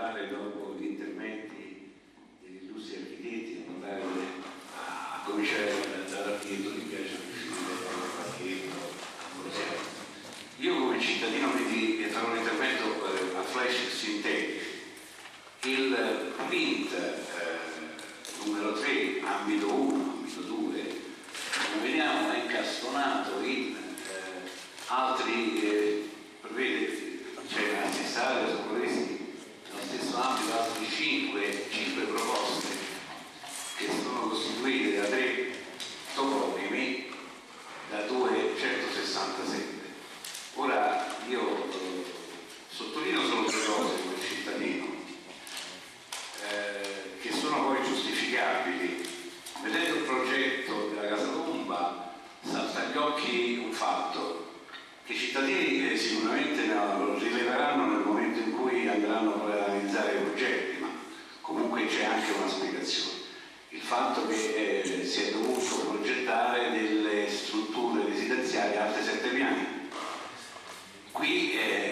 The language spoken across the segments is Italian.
particolare dopo gli interventi degli illustri architetti, a cominciare dall'architetto Di Piace, io come cittadino quindi farò un intervento a flash sintetico. Il print numero 3, ambito 1, ambito 2, come vediamo è incastonato in altri, prevede, c'è necessario soccorristi nello stesso ambito altri 5 proposte che sono costituite da 3 toponimi, da 2 167. Ora io sottolineo solo 3 cose come cittadino che sono poi giustificabili. Vedendo il progetto della Casa Tomba salta agli occhi un fatto che i cittadini sicuramente lo rileveranno nel momento in cui andranno poi ad analizzare i progetti, ma comunque c'è anche una spiegazione. Il fatto che si è dovuto progettare delle strutture residenziali alte 7 piani. Qui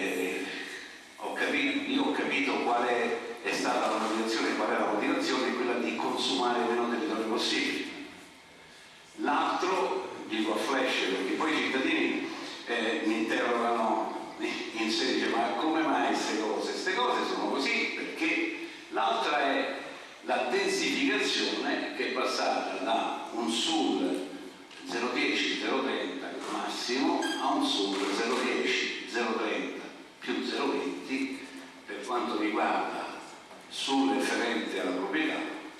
io ho capito qual è stata la motivazione, qual è la motivazione, quella di consumare meno territorio possibile. L'altro, dico a flash, perché poi i cittadini mi interrogano in sé, dice, ma come mai queste cose? Queste cose sono così perché l'altra è la densificazione che è passata da un sul 010-030 massimo a un sul 010-030 più 020 per quanto riguarda sul efferente alla proprietà,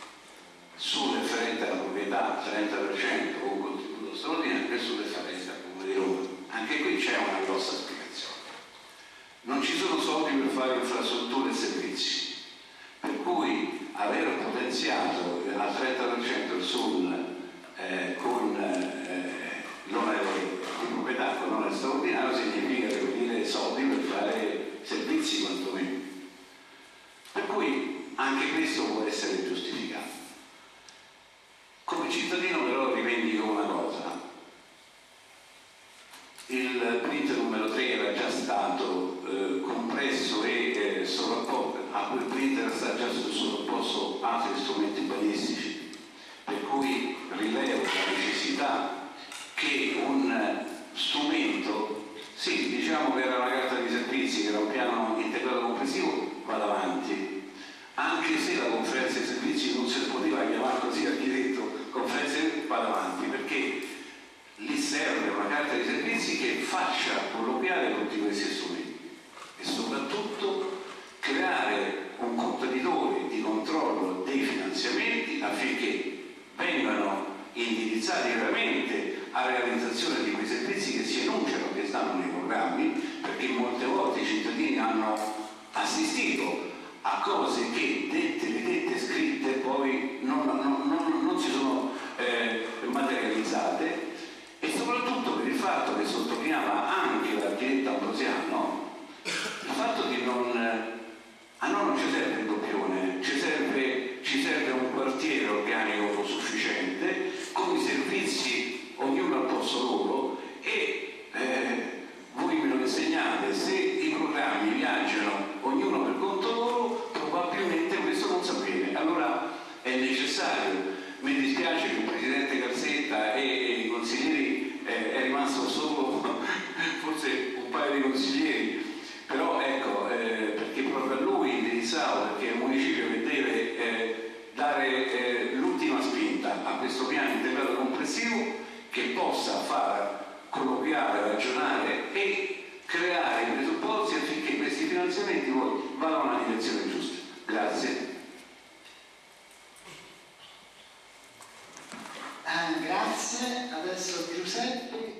30% con contributo straordinario e sull'efferente al Comune di Roma. Anche qui c'è una grossa spiegazione. Non ci sono soldi per fare infrastrutture e servizi, per cui aver potenziato al 30% il sul con l'onere di proprietà, con l'onere straordinario, significa reperire soldi per fare servizi quantomeno. Per cui anche questo può essere giustificato. Come cittadino però rivendico una cosa: il print numero 3 era già stato compresso e sovrapposto, a quel print era stato già sovrapposto altri strumenti urbanistici, per cui rilevo la necessità che un strumento, sì, diciamo che era una carta di servizi, che era un piano integrato complessivo, vada avanti, anche se la conferenza di servizi non si poteva chiamare così, architetto, conferenza vada avanti, perché lì serve una carta di servizi che faccia colloquiare tutti questi strumenti e soprattutto creare un contenitore di controllo dei finanziamenti affinché vengano indirizzati veramente alla realizzazione di quei servizi che si enunciano, che stanno nei programmi, perché molte volte i cittadini hanno assistito a cose che dette scritte poi non si sono materializzate, e soprattutto per il fatto che sottolineava anche l'architetto Ambrosiano, il fatto di a noi non ci serve il doppione, ci serve un quartiere organico sufficiente, con i servizi ognuno al posto loro, e voi me lo insegnate, se i programmi viaggiano ognuno per conto loro, probabilmente questo non si avviene. Allora è necessario. Mi dispiace che il Presidente Calzetta e i consiglieri è rimasto solo forse un paio di consiglieri, però ecco, perché proprio a lui indirizzavo, perché è un municipio che deve dare l'ultima spinta a questo piano integrato complessivo che possa far colloquiare, ragionare e creare i presupposti affinché questi finanziamenti poi vadano nella direzione giusta. Grazie. Grazie, adesso Giuseppe